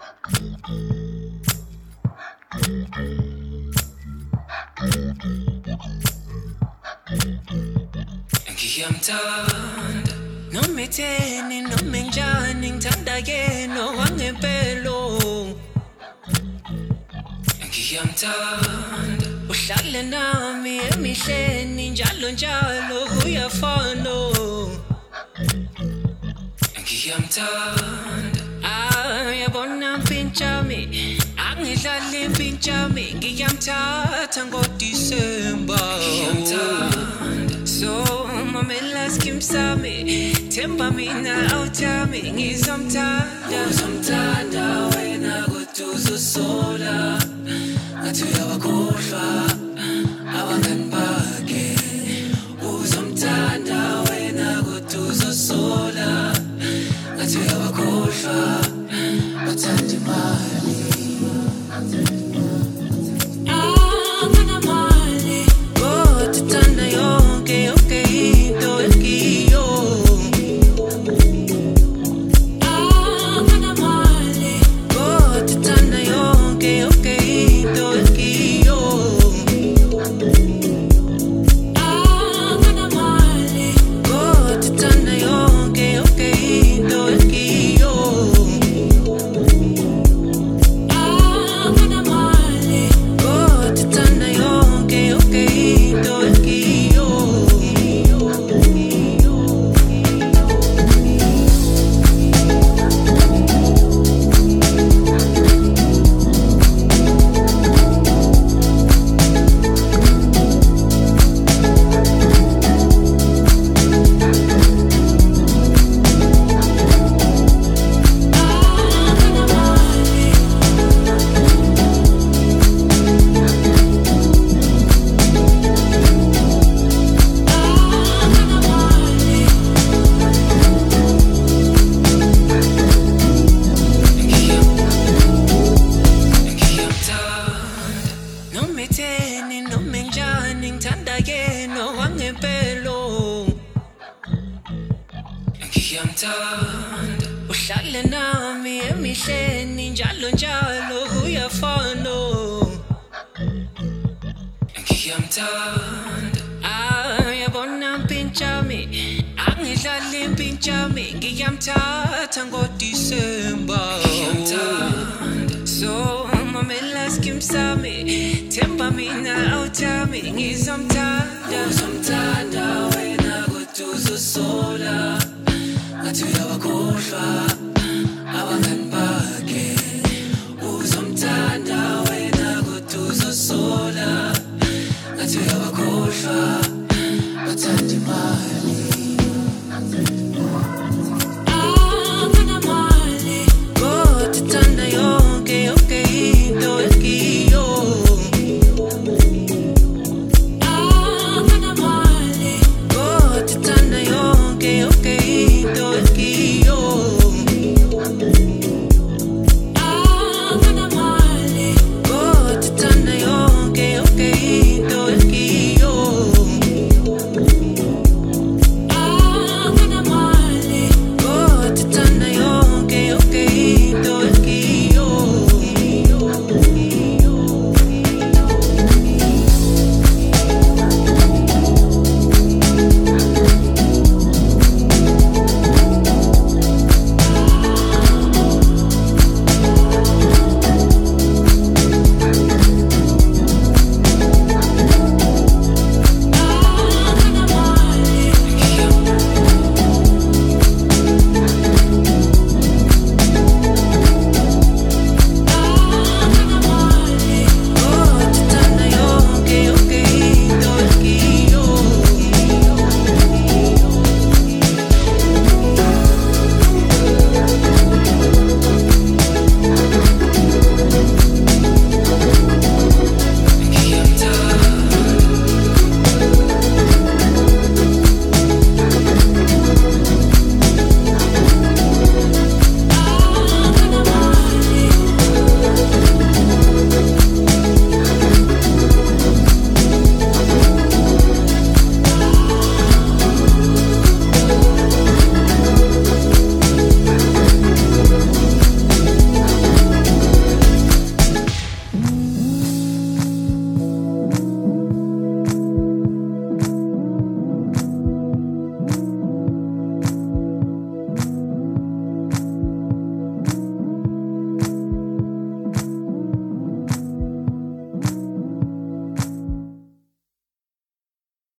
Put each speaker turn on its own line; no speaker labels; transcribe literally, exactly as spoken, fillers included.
Ngiyamthanda noma etheni noma enjani ngithanda yena wangempelo. Ngiyamthanda uhlale nami emihleni njalo njalo kuyafana. Ngiyamthanda ayabona mpinchami angidlali mpinchami ngiyamthatha ngoDisemba. Ngiyamthanda so mamela skim sami temba mina awutami ngizomthanda uzomthanda wena kodwa uzosola ngathi uyabakhohlwa abangani bakhe. Uzomthanda wena kodwa uzosola ngathi uyabakhohlwa bathanda imali. Ngiyamthanda uhlale nami emihleni njalo njalo kuyafana. Ngiyamthanda ayabona mpinchami angidlali mpinchami ngiyamthatha ngoDisemba. Ngiyamthanda so mamela skim sami temba mina awutami ngizomthanda uzomthanda wena kodwa uzosola ngathi uyabakhohlwa